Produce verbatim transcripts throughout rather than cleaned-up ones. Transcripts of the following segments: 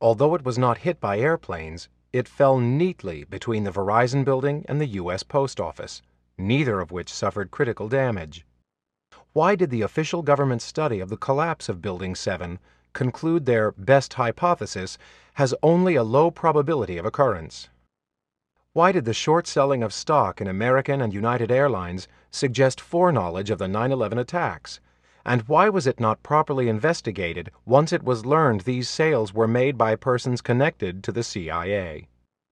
Although it was not hit by airplanes, it fell neatly between the Verizon building and the U S Post Office, neither of which suffered critical damage. Why did the official government study of the collapse of Building seven conclude their best hypothesis has only a low probability of occurrence? Why did the short selling of stock in American and United Airlines suggest foreknowledge of the nine eleven attacks? And why was it not properly investigated once it was learned these sales were made by persons connected to the C I A?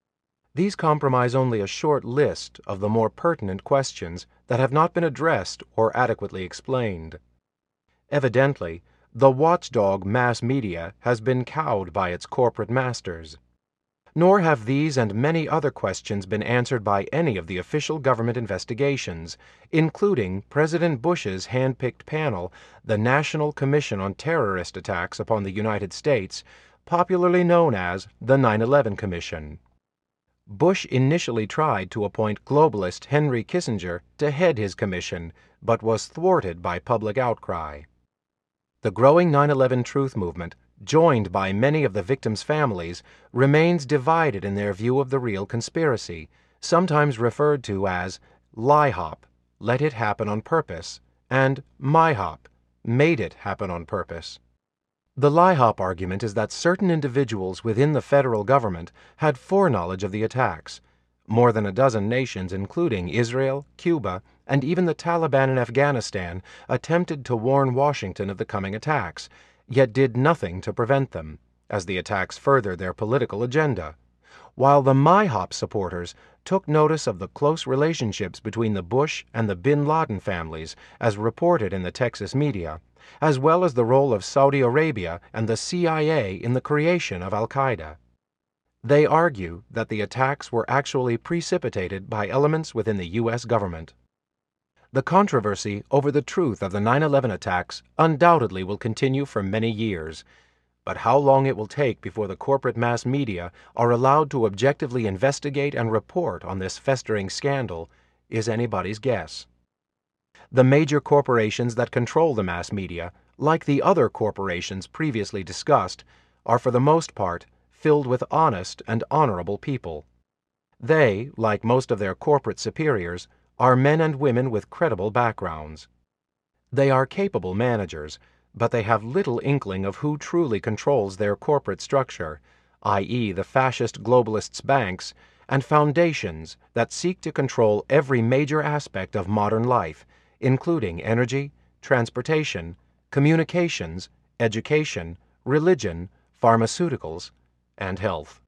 These comprise only a short list of the more pertinent questions that have not been addressed or adequately explained. Evidently, the watchdog mass media has been cowed by its corporate masters. Nor have these and many other questions been answered by any of the official government investigations, including President Bush's hand-picked panel, the National Commission on Terrorist Attacks upon the United States, popularly known as the nine eleven Commission. Bush initially tried to appoint globalist Henry Kissinger to head his commission, but was thwarted by public outcry. The growing nine eleven Truth movement, joined by many of the victims' families, remains divided in their view of the real conspiracy, sometimes referred to as LIHOP, let it happen on purpose, and MIHOP, made it happen on purpose. The LIHOP argument is that certain individuals within the federal government had foreknowledge of the attacks. More than a dozen nations, including Israel, Cuba, and even the Taliban in Afghanistan, attempted to warn Washington of the coming attacks, yet did nothing to prevent them, as the attacks furthered their political agenda, while the MIHOP supporters took notice of the close relationships between the Bush and the bin Laden families, as reported in the Texas media, as well as the role of Saudi Arabia and the C I A in the creation of al-Qaeda. They argue that the attacks were actually precipitated by elements within the U S government. The controversy over the truth of the nine eleven attacks undoubtedly will continue for many years, but how long it will take before the corporate mass media are allowed to objectively investigate and report on this festering scandal is anybody's guess. The major corporations that control the mass media, like the other corporations previously discussed, are for the most part filled with honest and honorable people. They, like most of their corporate superiors, are men and women with credible backgrounds. They are capable managers, but they have little inkling of who truly controls their corporate structure, that is the fascist globalists' banks and foundations that seek to control every major aspect of modern life, including energy, transportation, communications, education, religion, pharmaceuticals, and health.